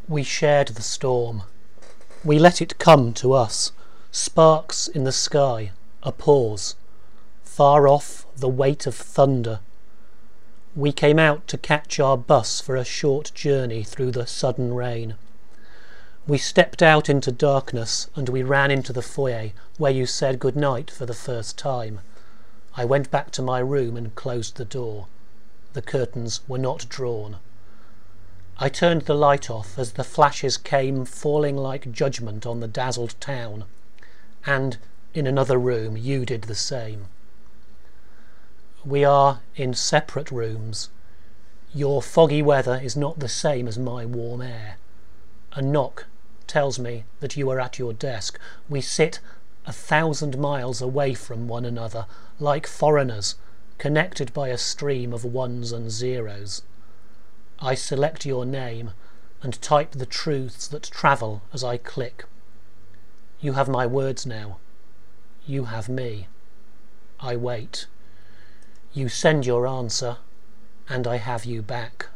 We shared the storm. We let it come to us. Sparks in the sky, a pause. Far off, the weight of thunder. We came out to catch our bus for a short journey through the sudden rain. We stepped out into darkness and we ran into the foyer where you said good night for the first time. I went back to my room and closed the door. The curtains were not drawn. I turned the light off as the flashes came falling like judgment on the dazzled town, and in another room you did the same. We are in separate rooms. Your foggy weather is not the same as my warm air. A knock tells me that you are at your desk. We sit 1,000 miles away from one another, like foreigners, connected by a stream of ones and zeros. I select your name and type the truths that travel as I click. You have my words now. You have me. I wait. You send your answer, and I have you back.